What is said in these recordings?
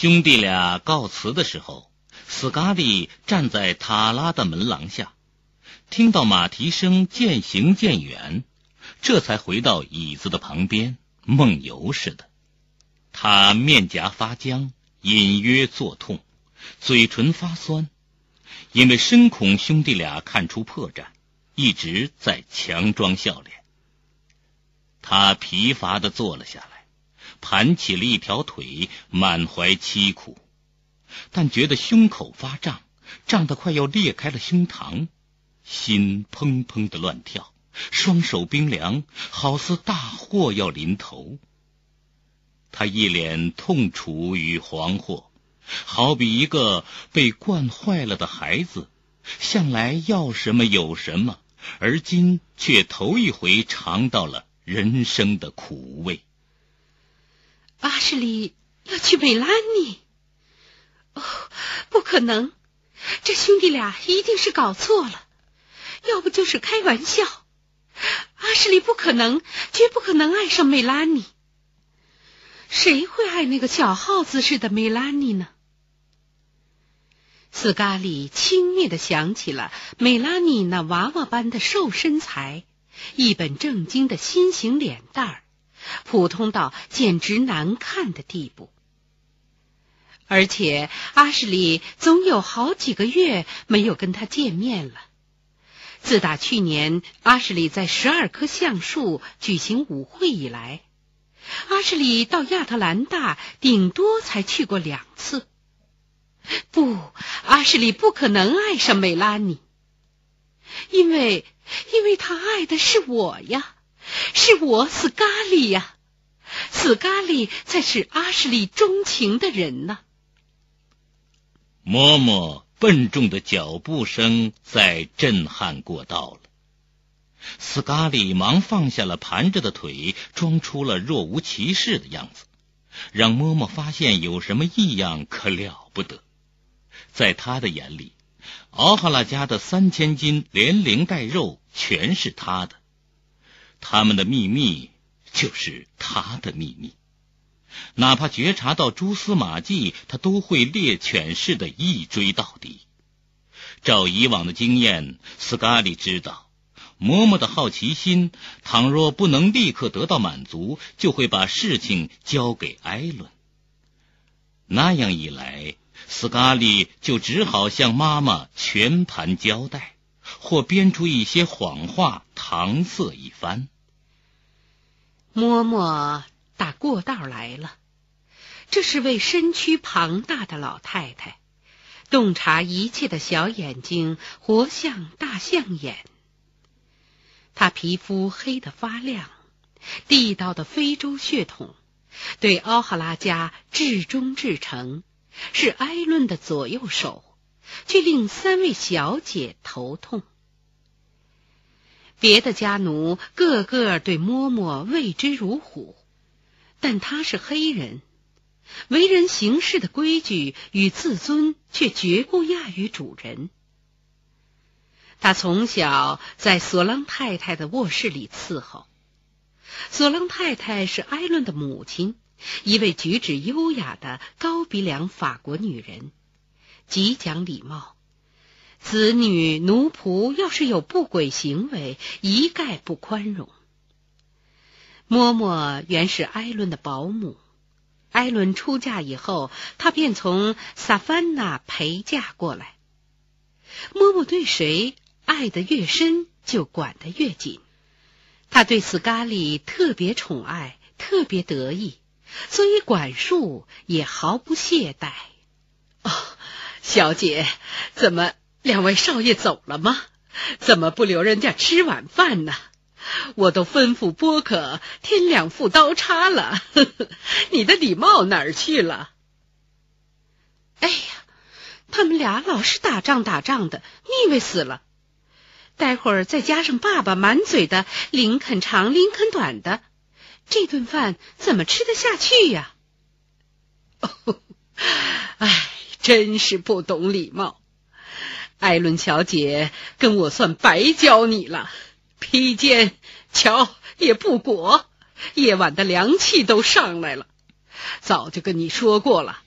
兄弟俩告辞的时候，斯咖利站在塔拉的门廊下，听到马蹄声渐行渐远，这才回到椅子的旁边，梦游似的。他面颊发僵，隐约作痛，嘴唇发酸，因为深恐兄弟俩看出破绽，一直在强装笑脸。他疲乏地坐了下来，盘起了一条腿，满怀凄苦，但觉得胸口发胀，胀得快要裂开了胸膛，心砰砰地乱跳，双手冰凉，好似大祸要临头。他一脸痛楚与惶惑，好比一个被惯坏了的孩子，向来要什么有什么，而今却头一回尝到了人生的苦味。 阿什利要去美拉尼？哦，不可能，这兄弟俩一定是搞错了，要不就是开玩笑。阿什利不可能，绝不可能爱上美拉尼。谁会爱那个小耗子似的梅拉尼呢？斯咖利轻蔑地想起了梅拉尼那娃娃般的瘦身材，一本正经的心形脸蛋儿，普通到简直难看的地步。而且阿什利总有好几个月没有跟他见面了。自打去年阿什利在12棵橡树举行舞会以来，阿什利到亚特兰大顶多才去过2次。不，阿什利不可能爱上梅拉尼，因为他爱的是我呀，是我斯咖利呀，斯咖利才是阿什利钟情的人呢。 嬷嬷笨重的脚步声在震撼过道了。斯咖利忙放下了盘着的腿，装出了若无其事的样子，让嬷嬷发现有什么异样可了不得。在他的眼里，奥哈拉家的3000斤连鳞带肉全是他的，他们的秘密就是他的秘密，哪怕觉察到蛛丝马迹，他都会猎犬似的一追到底。照以往的经验，斯咖利知道嬷嬷的好奇心倘若不能立刻得到满足，就会把事情交给艾伦。那样一来，斯咖利就只好向妈妈全盘交代，或编出一些谎话搪塞一番。 嬷嬷打过道来了，这是位身躯庞大的老太太，洞察一切的小眼睛活像大象眼。她皮肤黑得发亮，地道的非洲血统，对奥哈拉家至忠至诚，是埃伦的左右手，却令3位小姐头痛。别的家奴个个对嬷嬷畏之如虎，但她是黑人，为人行事的规矩与自尊却绝不亚于主人。他从小在索朗太太的卧室里伺候。索朗太太是埃伦的母亲，一位举止优雅的高鼻梁法国女人，极讲礼貌。子女奴仆要是有不轨行为，一概不宽容。嬷嬷原是埃伦的保姆，埃伦出嫁以后，她便从萨凡纳陪嫁过来。嬷嬷对谁爱得越深，就管得越紧。他对斯咖利特别宠爱，特别得意，所以管束也毫不懈怠。哦，小姐，怎么2位少爷走了吗？怎么不留人家吃晚饭呢？我都吩咐波可添2副刀叉了，你的礼帽哪儿去了？哎呀，他们俩老是打仗的，腻味死了。待会儿再加上爸爸满嘴的林肯长林肯短的，这顿饭怎么吃得下去呀？哦，哎，真是不懂礼貌。艾伦小姐跟我算白教你了，披肩瞧也不裹，夜晚的凉气都上来了。早就跟你说过了，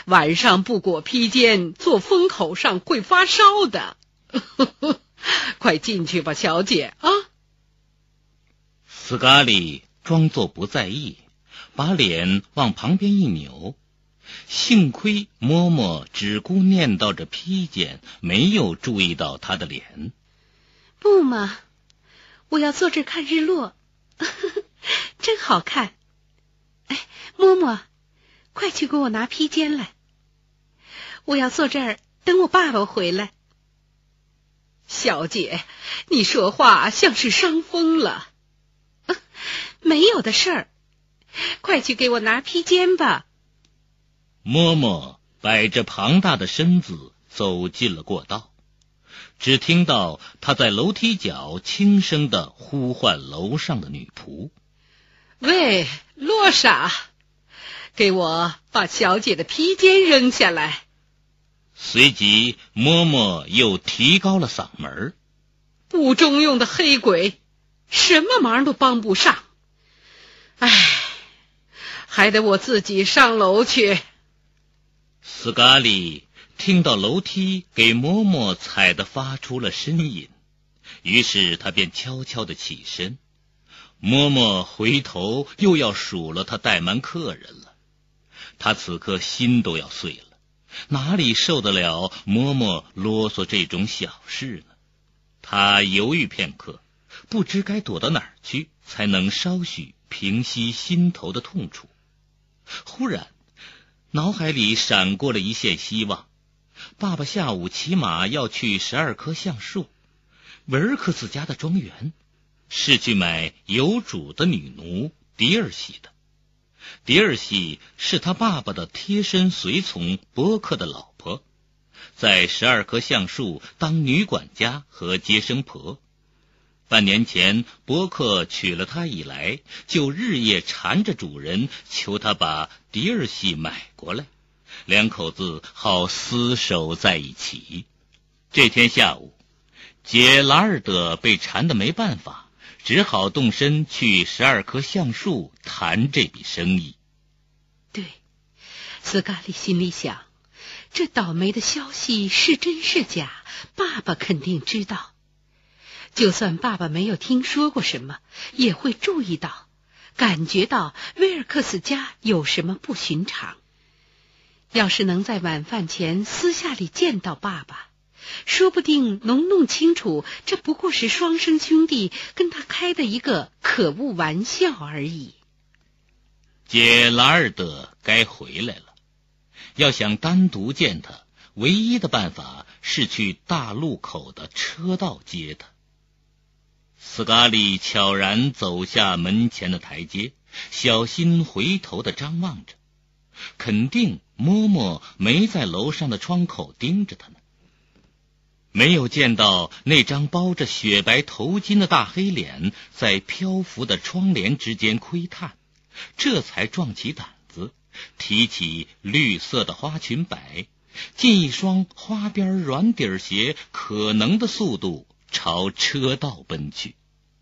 晚上不裹披肩，坐风口上会发烧的。快进去吧，小姐啊！ 斯咖利装作不在意，把脸往旁边一扭。幸亏嬷嬷只顾念叨着披肩，没有注意到他的脸。 不嘛，我要坐这儿看日落，真好看。哎，嬷嬷，快去给我拿披肩来，我要坐这儿等我爸爸回来。小姐，你说话像是伤风了。没有的事儿，快去给我拿披肩吧。 嬷嬷摆着庞大的身子走进了过道，只听到她在楼梯角轻声地呼唤楼上的女仆： 喂，洛莎，给我把小姐的披肩扔下来。 随即嬷嬷又提高了嗓门： 不中用的黑鬼，什么忙都帮不上。唉，还得我自己上楼去。 斯咖利听到楼梯给嬷嬷踩得发出了呻吟，于是他便悄悄地起身。嬷嬷回头又要数落他怠慢客人了，他此刻心都要碎了，哪里受得了嬷嬷啰嗦这种小事呢？他犹豫片刻，不知该躲到哪儿去才能稍许平息心头的痛楚。忽然脑海里闪过了一线希望，爸爸下午骑马要去12棵橡树，维尔克斯家的庄园，是去买有主的女奴迪尔西的。迪尔西是他爸爸的贴身随从伯克的老婆，在12棵橡树当女管家和接生婆。半年前伯克娶了她以来，就日夜缠着主人，求他把迪尔西买过来，两口子好厮守在一起。这天下午，杰拉尔德被缠得没办法，只好动身去12棵橡树谈这笔生意。 对，斯咖利心里想，这倒霉的消息是真是假，爸爸肯定知道。就算爸爸没有听说过什么，也会注意到，感觉到威尔克斯家有什么不寻常。要是能在晚饭前私下里见到爸爸，说不定能弄清楚这不过是双生兄弟跟他开的一个可恶玩笑而已。 杰拉尔德该回来了，要想单独见他，唯一的办法是去大路口的车道接他。斯咖利悄然走下门前的台阶，小心回头地张望着，肯定嬷嬷没在楼上的窗口盯着他呢。没有见到那张包着雪白头巾的大黑脸在漂浮的窗帘之间窥探，这才壮起胆子，提起绿色的花裙摆，进一双花边软底鞋，可能的速度朝车道奔去。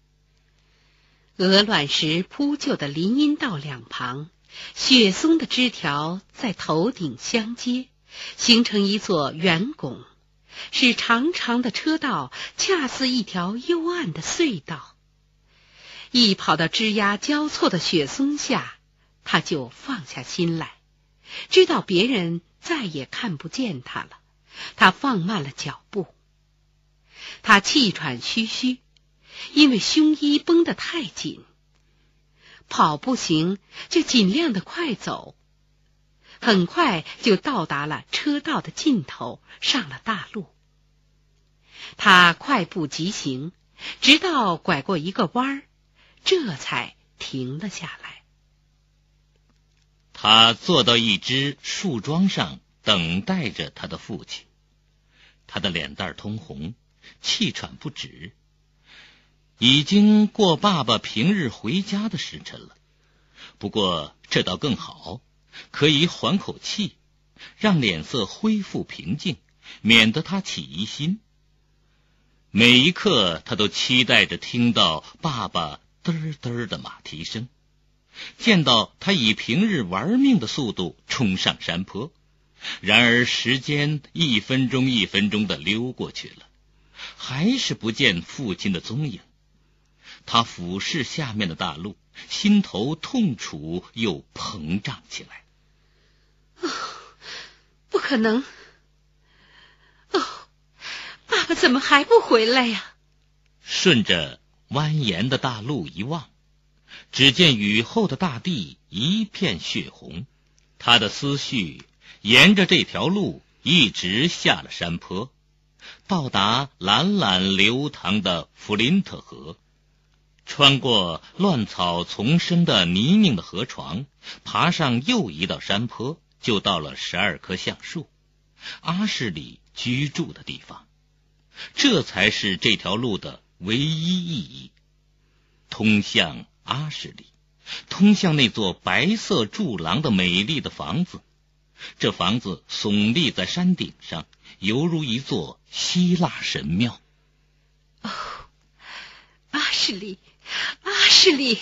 鹅卵石铺就的林荫道两旁，雪松的枝条在头顶相接，形成一座圆拱，使长长的车道恰似一条幽暗的隧道。一跑到枝桠交错的雪松下，他就放下心来，知道别人再也看不见他了。他放慢了脚步，他气喘吁吁，因为胸衣绷得太紧。跑不行，就尽量的快走，很快就到达了车道的尽头，上了大路。他快步疾行，直到拐过一个弯儿，这才停了下来。 他坐到一只树桩上，等待着他的父亲。他的脸蛋通红，气喘不止。已经过爸爸平日回家的时辰了，不过这倒更好，可以缓口气，让脸色恢复平静，免得他起疑心。每一刻他都期待着听到爸爸嘚儿嘚儿的马蹄声，见到他以平日玩命的速度冲上山坡， 然而时间一分钟一分钟地溜过去了，还是不见父亲的踪影。他俯视下面的大路，心头痛楚又膨胀起来。 不可能！爸爸怎么还不回来呀？ 顺着蜿蜒的大路一望，只见雨后的大地一片血红。他的思绪沿着这条路一直下了山坡，到达懒懒流淌的弗林特河，穿过乱草丛生的泥泞的河床，爬上又一道山坡，就到了12棵橡树，阿什里居住的地方。这才是这条路的唯一意义，通向阿什里，通向那座白色柱廊的美丽的房子。这房子耸立在山顶上，犹如一座希腊神庙。 阿什里，阿什里！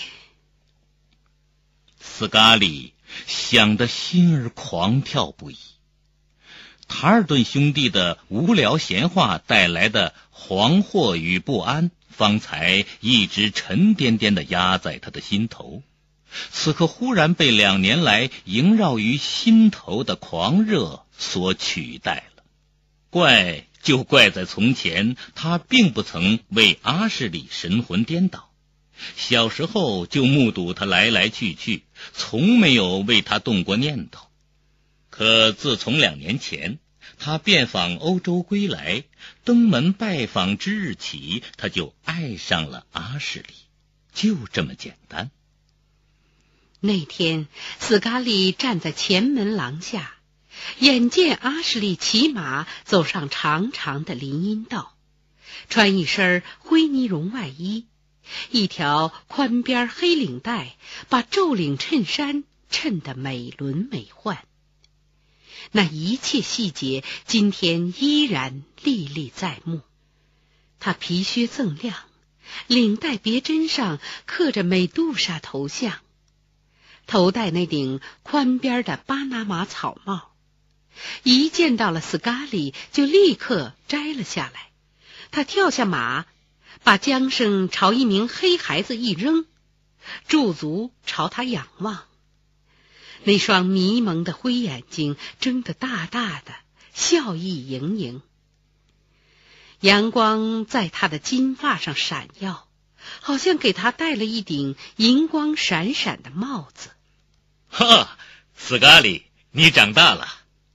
斯咖利想得心儿狂跳不已。塔尔顿兄弟的无聊闲话带来的惶惑与不安，方才一直沉甸甸地压在他的心头，此刻忽然被2年来萦绕于心头的狂热所取代了。怪就怪在从前他并不曾为阿什里神魂颠倒，小时候就目睹他来来去去，从没有为他动过念头。可自从2年前他遍访欧洲归来，登门拜访之日起，他就爱上了阿什里，就这么简单。 那天斯咖利站在前门廊下，眼见阿什里骑马走上长长的林荫道，穿一身灰呢绒外衣，一条宽边黑领带把皱领衬衫衬得美轮美奂。那一切细节今天依然历历在目。他皮靴锃亮，领带别针上刻着美杜莎头像，头戴那顶宽边的巴拿马草帽，一见到了斯咖利就立刻摘了下来。他跳下马，把缰绳朝一名黑孩子一扔，驻足朝他仰望。那双迷蒙的灰眼睛睁得大大的，笑意盈盈。阳光在他的金发上闪耀，好像给他戴了一顶银光闪闪的帽子。 哈，斯咖利，你长大了。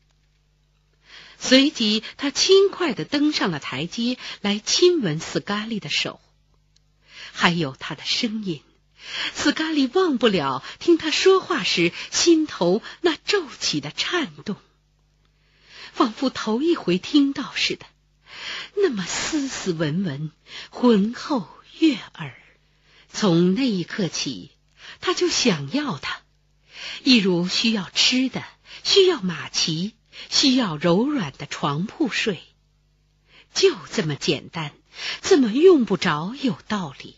随即他轻快地登上了台阶，来亲吻斯咖利的手，还有他的声音。斯咖利忘不了听他说话时心头那骤起的颤动，仿佛头一回听到似的，那么斯斯文文，浑厚悦耳。从那一刻起，他就想要他，一如需要吃的，需要马骑，需要柔软的床铺睡，就这么简单，这么用不着有道理。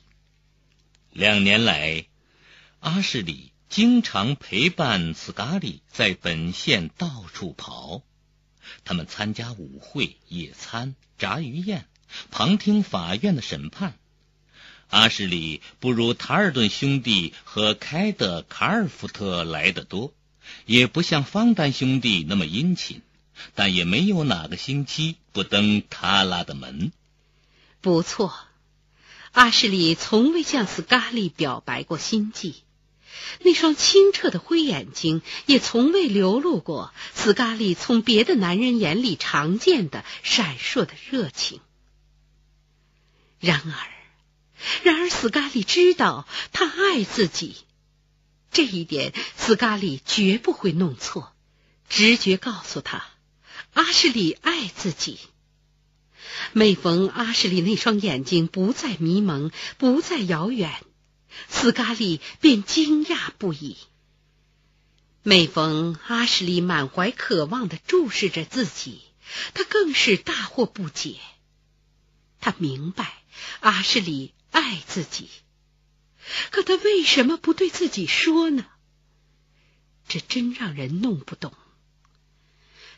2年来，阿什里经常陪伴斯咖利在本县到处跑，他们参加舞会、野餐、炸鱼宴，旁听法院的审判。阿什里不如塔尔顿兄弟和开德卡尔福特来得多，也不像方丹兄弟那么殷勤，但也没有哪个星期不登塔拉的门。 不错，阿什里从未向斯咖利表白过心迹，那双清澈的灰眼睛也从未流露过斯咖利从别的男人眼里常见的闪烁的热情。然而斯咖利知道他爱自己，这一点斯咖利绝不会弄错，直觉告诉他，阿什里爱自己。每逢阿什里那双眼睛不再迷蒙，不再遥远，斯咖利便惊讶不已。每逢阿什里满怀渴望地注视着自己，他更是大惑不解。他明白阿什里爱自己，可他为什么不对自己说呢？这真让人弄不懂。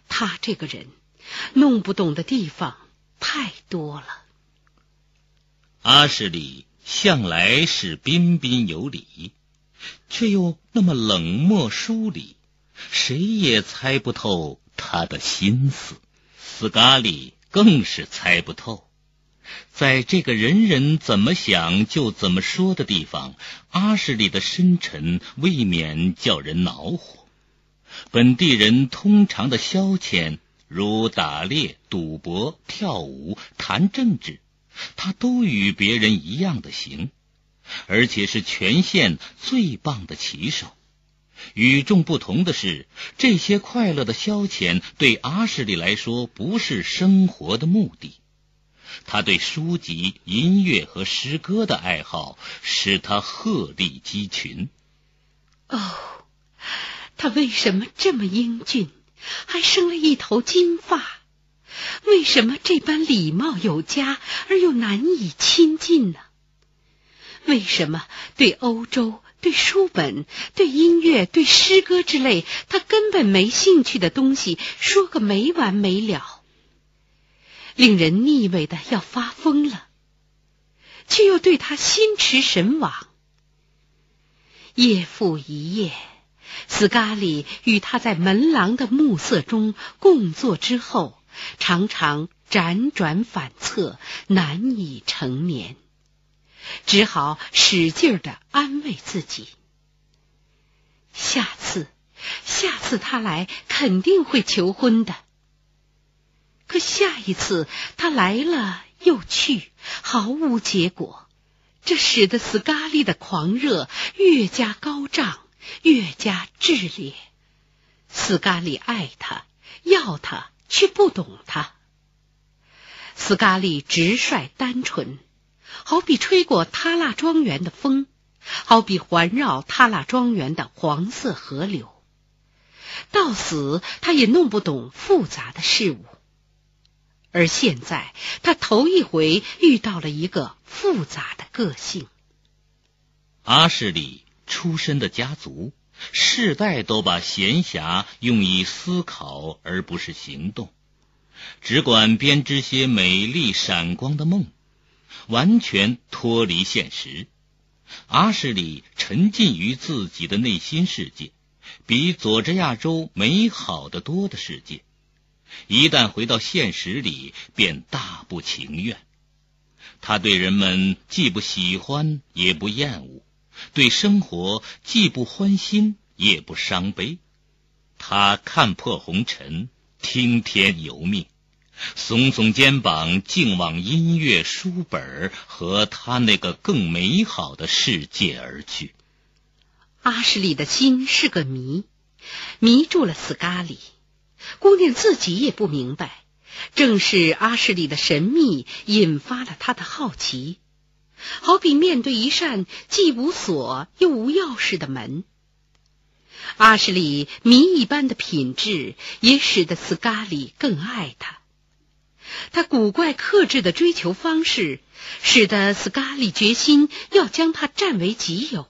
他这个人弄不懂的地方太多了。 阿什里向来是彬彬有礼，却又那么冷漠疏离，谁也猜不透他的心思。斯咖利更是猜不透。在这个人人怎么想就怎么说的地方，阿什里的深沉未免叫人恼火。本地人通常的消遣，如打猎、赌博、跳舞、谈政治，他都与别人一样的行，而且是全县最棒的骑手。与众不同的是，这些快乐的消遣对阿什里来说不是生活的目的。他对书籍、音乐和诗歌的爱好使他鹤立鸡群。 哦，他为什么这么英俊，还生了一头金发？为什么这般礼貌有加而又难以亲近呢？为什么对欧洲、对书本、对音乐、对诗歌之类他根本没兴趣的东西说个没完没了，令人腻味的要发疯了，却又对他心驰神往。夜复一夜，斯咖利与他在门廊的暮色中共坐之后，常常辗转反侧，难以成眠，只好使劲地安慰自己，下次他来肯定会求婚的。可下一次他来了又去，毫无结果，这使得斯咖利的狂热越加高涨，越加炽烈。斯咖利爱他，要他，却不懂他。斯咖利直率单纯，好比吹过塔拉庄园的风，好比环绕塔拉庄园的黄色河流。到死他也弄不懂复杂的事物，而现在他头一回遇到了一个复杂的个性。 阿什里出身的家族世代都把闲暇用以思考而不是行动，只管编织些美丽闪光的梦，完全脱离现实。阿什里沉浸于自己的内心世界，比佐治亚州美好得多的世界，一旦回到现实里便大不情愿。他对人们既不喜欢也不厌恶，对生活既不欢欣也不伤悲。他看破红尘，听天由命，耸耸肩膀，竟往音乐、书本和他那个更美好的世界而去。 阿什里的心是个谜，迷住了斯咖利。姑娘自己也不明白，正是阿什里的神秘引发了他的好奇，好比面对一扇既无锁又无钥匙的门。阿什里谜一般的品质也使得斯咖利更爱他，他古怪克制的追求方式使得斯咖利决心要将他占为己有。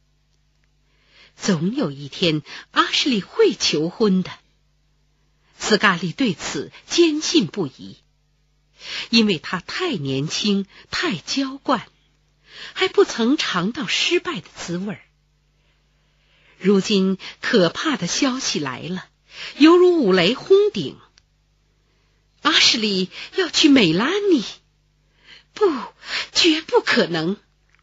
总有一天阿什里会求婚的，斯咖利对此坚信不疑，因为他太年轻，太娇惯，还不曾尝到失败的滋味。如今可怕的消息来了，犹如五雷轰顶。阿什里要去美拉尼，不，绝不可能。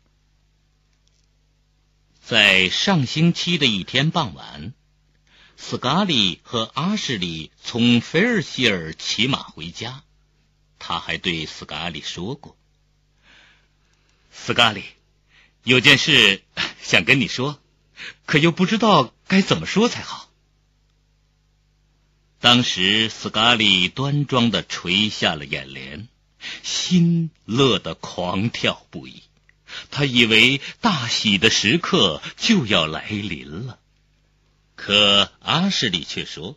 在上星期的一天傍晚，斯咖利和阿什里从菲尔希尔骑马回家。他还对斯咖利说过，斯咖利，有件事想跟你说，可又不知道该怎么说才好。当时斯咖利端庄地垂下了眼帘，心乐得狂跳不已。他以为大喜的时刻就要来临了，可阿什里却说，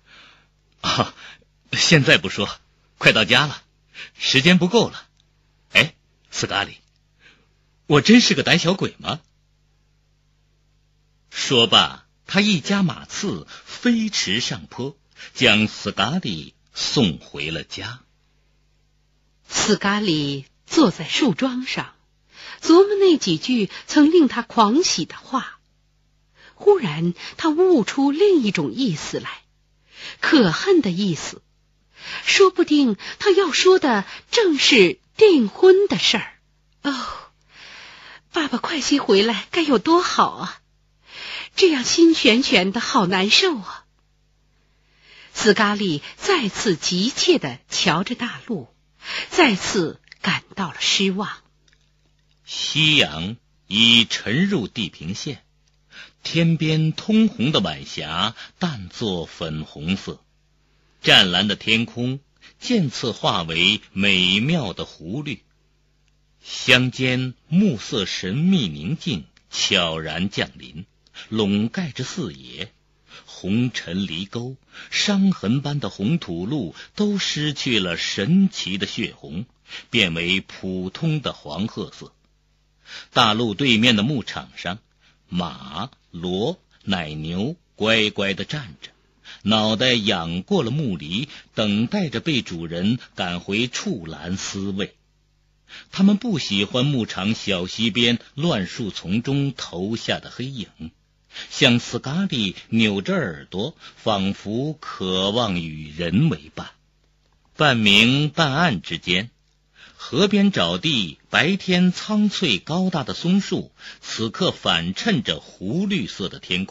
现在不说，快到家了，时间不够了。哎，斯咖利，我真是个胆小鬼吗？说罢，他一加马刺飞驰上坡， 将斯卡利送回了家。 斯卡利坐在树桩上，琢磨那几句曾令他狂喜的话。忽然他悟出另一种意思来，可恨的意思。说不定他要说的正是订婚的事儿。哦，爸爸快些回来该有多好啊！这样心悬悬的，好难受啊！斯卡利再次急切地瞧着大陆，再次感到了失望。 夕阳已沉入地平线，天边通红的晚霞淡作粉红色，湛蓝的天空渐次化为美妙的湖绿。乡间暮色神秘宁静，悄然降临，笼盖着四野。红尘离沟，伤痕般的红土路都失去了神奇的血红，变为普通的黄褐色。大路对面的牧场上，马、骡、奶牛乖乖地站着，脑袋仰过了木犁，等待着被主人赶回畜栏饲喂。他们不喜欢牧场小溪边乱树丛中投下的黑影，像斯卡利扭着耳朵，仿佛渴望与人为伴。半明半暗之间，河边沼地白天苍翠高大的松树，此刻反衬着湖绿色的天空。